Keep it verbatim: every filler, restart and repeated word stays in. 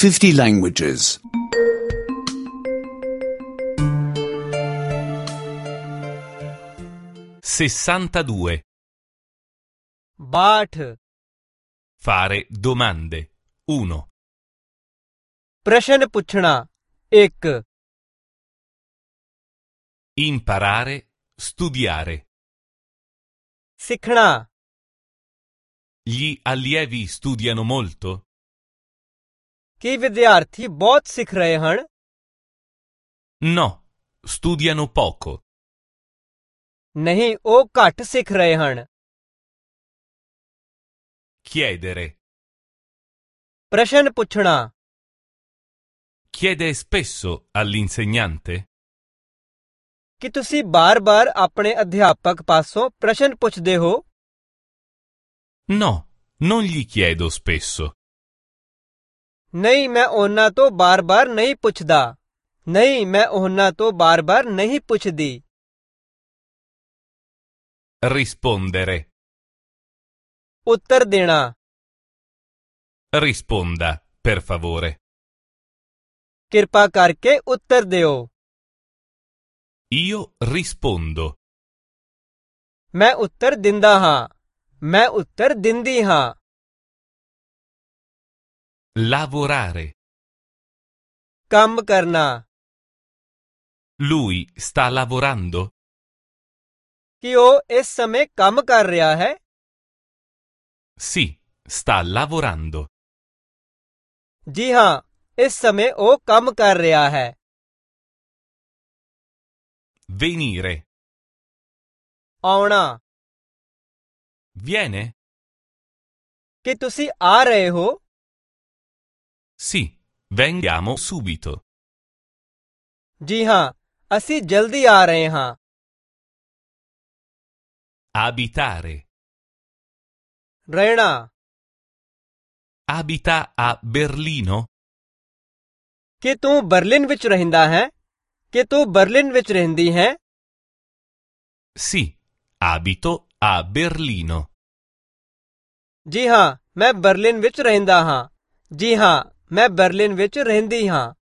fifty languages. sessantadue. बाठ Fare domande. uno. प्रश्न पूछना एक Imparare, studiare. सीखना Gli allievi studiano molto? ਕੀ ਵਿਦਿਆਰਥੀ ਬਹੁਤ ਸਿੱਖ ਰਹੇ ਹਨ No, studiano poco. ਨਹੀਂ ਉਹ ਘੱਟ ਸਿੱਖ ਰਹੇ ਹਨ Chiedere. ਪ੍ਰਸ਼ਨ ਪੁੱਛਣਾ Chiede spesso all'insegnante? ਕਿ ਤੁਸੀਂ ਬਾਰ-ਬਾਰ ਆਪਣੇ ਅਧਿਆਪਕ ਪਾਸੋਂ ਪ੍ਰਸ਼ਨ ਪੁੱਛਦੇ ਹੋ No, non gli chiedo spesso. ਨਹੀਂ ਮੈਂ ਉਹਨਾਂ ਤੋਂ ਬਾਰ-ਬਾਰ ਨਹੀਂ ਪੁੱਛਦਾ ਨਹੀਂ ਮੈਂ ਉਹਨਾਂ ਤੋਂ ਬਾਰ-ਬਾਰ ਨਹੀਂ ਪੁੱਛਦੀ Rispondere. ਉੱਤਰ ਦੇਣਾ Risponda, per favore. ਕਿਰਪਾ ਕਰਕੇ ਉੱਤਰ ਦਿਓ Io rispondo. ਮੈਂ ਉੱਤਰ ਦਿੰਦਾ ਹਾਂ ਮੈਂ ਉੱਤਰ ਦਿੰਦੀ ਹਾਂ Lavorare. ਕੰਮ ਕਰਨਾ Lui sta lavorando? ਕਿ ਉਹ ਇਸ ਸਮੇਂ ਕੰਮ ਕਰ ਰਿਹਾ ਹੈ Sì, sta lavorando. ਜੀ ਹਾਂ ਇਸ ਸਮੇਂ ਉਹ ਕੰਮ ਕਰ ਰਿਹਾ ਹੈ Venire. ਆਉਣਾ Viene? ਕਿ ਤੁਸੀਂ ਆ ਰਹੇ ਹੋ Sì, vengiamo subito. ਜੀ ਹਾਂ ਅਸੀਂ ਜਲਦੀ ਆ ਰਹੇ ਹਾਂ Abitare. ਰਹਿਣਾ Abita a Berlino? ਕਿ ਤੂੰ ਬਰਲਿਨ ਵਿੱਚ ਰਹਿੰਦਾ ਹੈ ਕਿ ਤੂੰ ਬਰਲਿਨ ਵਿੱਚ ਰਹਿੰਦੀ ਹੈ Sì, abito a Berlino. ਜੀ ਹਾਂ ਮੈਂ ਬਰਲਿਨ ਵਿੱਚ ਰਹਿੰਦਾ ਹਾਂ ਜੀ ਹਾਂ ਮੈਂ ਬਰਲਿਨ ਵਿੱਚ ਰਹਿੰਦੀ ਹਾਂ